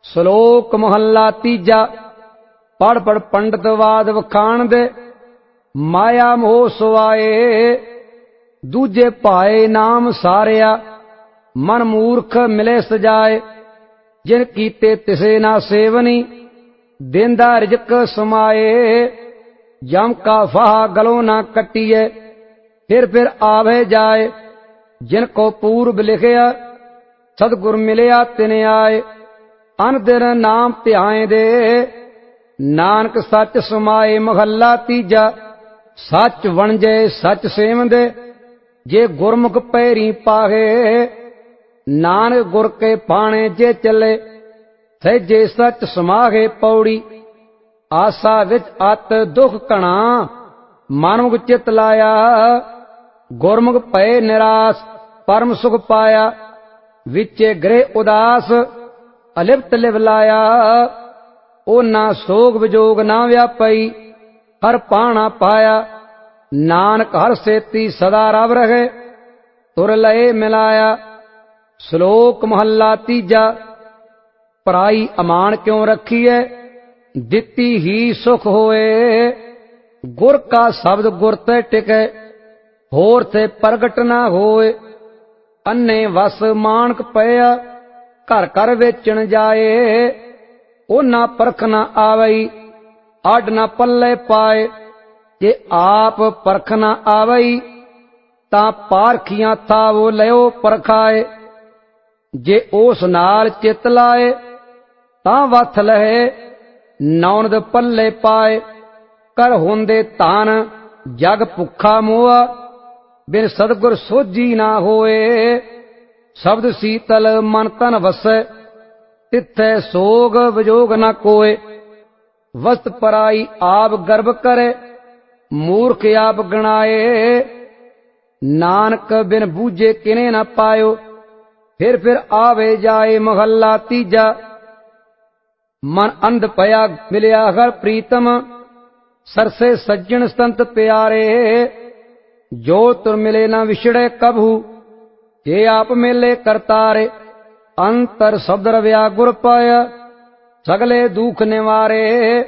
ਸ਼ਲੋਕ ਮਹੱਲਾ ਤੀਜਾ। ਪੜ ਪੜ ਪੰਡਤ ਵਾਦ ਵਖਾਣ ਦੇ, ਮਾਇਆ ਮੋਹ ਸੁਆਏ। ਦੂਜੇ ਭਾਏ ਨਾਮ ਸਾਰਿਆ, ਮਨ ਮੂਰਖ ਮਿਲੇ ਸਜਾਏ। ਜਿਨ ਕੀਤੇ ਤਿਸੇ ਨਾ ਸੇਵਨੀ, ਦੇਂਦਾ ਰਿਜਕ ਸਮਾਏ। ਜਮ ਕਾ ਫਾਹਾ ਗਲੋਂ ਨਾ ਕੱਟੀਏ, ਫਿਰ ਆਵੇ ਜਾਏ। ਜਿਨ ਕੋ ਪੂਰਬ ਲਿਖਿਆ, ਸਤਿਗੁਰ ਮਿਲਿਆ ਤਿਨ ਆਏ। ਅਨ ਦਿਨ ਨਾਮ ਧਿਆਏ ਦੇ, ਨਾਨਕ ਸੱਚ ਸਮਾਏ। ਮਹੱਲਾ ਤੀਜਾ। ਸੱਚ ਵਣਜੇ ਸੱਚ ਸੇਵੰਦੇ, ਜੇ ਗੁਰਮੁਖ ਪੈਰੀ ਪਾਹੇ। ਨਾਨਕ ਗੁਰ ਕੇ ਪਾਣੇ ਜੇ ਚੱਲੇ, ਸਹਿਜੇ ਸੱਚ ਸਮਾਹੇ। ਪੌੜੀ। ਆਸਾ ਵਿੱਚ ਅਤ ਦੁਖ ਘਣਾ, ਮਨਮੁਖ ਚਿਤ ਲਾਇਆ। ਗੁਰਮੁਖ ਭਏ ਨਿਰਾਸ, ਪਰਮ ਸੁਖ ਪਾਇਆ। ਵਿਚੇ ਗ੍ਰਹਿ ਉਦਾਸ, ਅਲਿਪਤ ਲਿਵ ਲਾਇਆ। ਉਹਨਾਂ ਸੋਗ ਵਿਜੋਗ ਨਾ ਵਿਆਪਈ, ਹਰ ਪਾਣਾ ਪਾਇਆ। ਨਾਨਕ ਹਰ ਸੇਤੀ ਸਦਾ ਰਵ ਰਹੇ, ਤੁਰ ਲਏ ਮਿਲਾਇਆ। ਸ਼ਲੋਕ ਮਹੱਲਾ ਤੀਜਾ। ਪਰਾਈ ਅਮਾਨ ਕਿਉ ਰੱਖੀਐ, ਦਿੱਤੀ ਹੀ ਸੁਖ ਹੋਏ। ਗੁਰ ਕਾ ਸ਼ਬਦ ਗੁਰ ਤੇ ਟਿਕੈ, ਹੋਰ ਤੇ ਪ੍ਰਗਟ ਨਾ ਹੋਏ। ਅੰਨੇ ਵਸ ਮਾਨਕ ਪਇਆ, ਘਰ ਘਰ ਵੇਚਣ ਜਾਏ। ਉਹਨਾਂ ਪਰਖ ਨਾ ਆਵਈ, ਅੱਡ ਨਾ ਪੱਲੇ ਪਾਏ। ਜੇ ਆਪ ਪਰਖ ਨਾ ਆਵਈ, ਤਾਂ ਪਾਰਖੀਆਂ ਥਾਵੋ ਲਿਓ ਪਰਖਾਏ। ਜੇ ਉਸ ਨਾਲ ਚਿਤ ਲਾਏ, ਤਾਂ ਵੱਥ ਲਹੇ, ਨੌਨਦ ਪੱਲੇ ਪਾਏ। ਕਰ ਹੁੰਦੇ ਧਨ ਜਗ ਭੁੱਖਾ ਮੋਆ, ਬਿਨ ਸਤਿਗੁਰ ਸੋਝੀ ਨਾ ਹੋਏ। ਸ਼ਬਦ ਸੀਤਲ ਮਨ ਤਨ ਵਸੈ, ਤਿੱਥੈ ਸੋਗ ਵਿਜੋਗ ਨਾ ਕੋਏ। ਵਸਤ ਪਰਾਈ ਆਪ ਗਰਭ ਕਰੇ, ਮੂਰਖ ਆਪ ਗਣਾਏ। ਨਾਨਕ ਬਿਨ ਬੂਝੇ ਕਿਨੇ ਨਾ ਪਾਇਓ, ਫਿਰ ਆਵੇ ਜਾਏ। ਮਹੱਲਾ ਤੀਜਾ। ਮਨ ਅੰਧ ਪਿਆ ਮਿਲਿਆ ਹਰ ਪ੍ਰੀਤਮ, ਸਰਸੇ ਸੱਜਣ ਸੰਤ ਪਿਆਰੇ। ਜੋ ਤੁਰ ਮਿਲੇ ਨਾ ਵਿਛੜੇ ਕਬਹੂ, ਜੇ ਆਪ ਮੇਲੇ ਕਰਤਾਰੇ। ਅੰਤਰ ਸ਼ਬਦ ਰਵਿਆ ਗੁਰ ਪਾਇਆ, ਸਗਲੇ ਦੁਖ ਨਿਵਾਰੇ।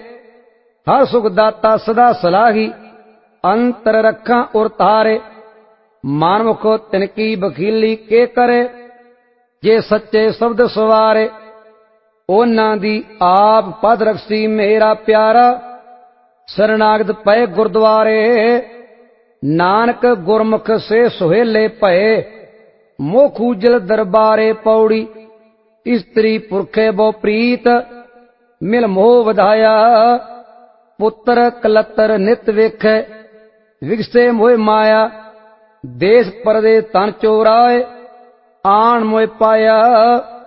ਹਰ ਸੁਖ ਦਾਤਾ ਸਦਾ ਸਲਾਹੀ, ਅੰਤਰ ਰੱਖਾਂ ਉਰ ਤਾਰੇ। ਮਾਨਮੁਖ ਤਿਨ ਕੀ ਬਖੀਲੀ ਕੇ ਕਰੇ, ਜੇ ਸੱਚੇ ਸ਼ਬਦ ਸਵਾਰੇ। ਉਹਨਾਂ ਦੀ ਆਪ ਪਦ ਰਖਸੀ ਮੇਰਾ ਪਿਆਰਾ, ਸਰਨਾਗਤ ਪਏ ਗੁਰਦੁਆਰੇ। ਨਾਨਕ ਗੁਰਮੁਖ ਸੇ ਸੁਹੇਲੇ ਭਏ, ਮੁਖ ਉਜਲ ਦਰਬਾਰੇ। ਪੌੜੀ। ਇਸਤਰੀ ਪੁਰਖੇ ਬਹੁ ਪ੍ਰੀਤ, ਮਿਲ ਮੋਹ ਵਧਾਇਆ। ਪੁੱਤਰ ਕਲਤਰ ਨਿਤ ਵੇਖੈ, ਵਿਗਸੇ ਮੋਹ ਮਾਇਆ। ਦੇਸ ਪਰਦੇ ਤਨ ਚੋਰਾਏ, ਆਣ ਮੋਹ ਪਾਇਆ।